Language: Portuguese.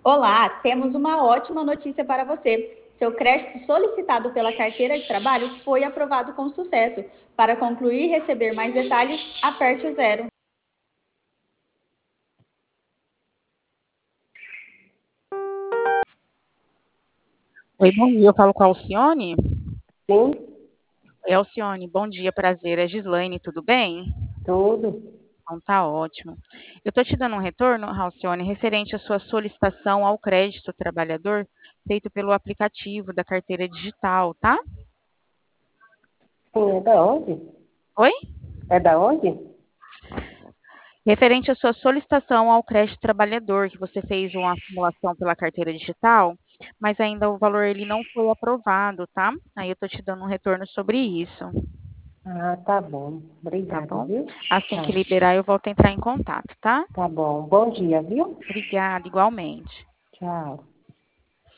Olá, temos uma ótima notícia para você. Seu crédito solicitado pela carteira de trabalho foi aprovado com sucesso. Para concluir e receber mais detalhes, aperte o zero. Oi, bom dia. Eu falo com a Alcione. Sim, Oi, Alcione, bom dia, prazer. É Gislaine, tudo bem? tudo. Então tá ótimo. Eu tô te dando um retorno, Alcione, referente à sua solicitação ao crédito trabalhador feito pelo aplicativo da carteira digital, tá? Sim, é da onde? Oi? É da onde? Referente à sua solicitação ao crédito trabalhador, que você fez uma simulação pela carteira digital, mas ainda o valor ele não foi aprovado, tá? Aí eu tô te dando um retorno sobre isso, Ah, tá bom. tá Obrigada, bom? viu? Assim que Tá, liberar, eu volto a entrar em contato, tá? tá bom. Bom dia, viu? Obrigada, igualmente. Tchau.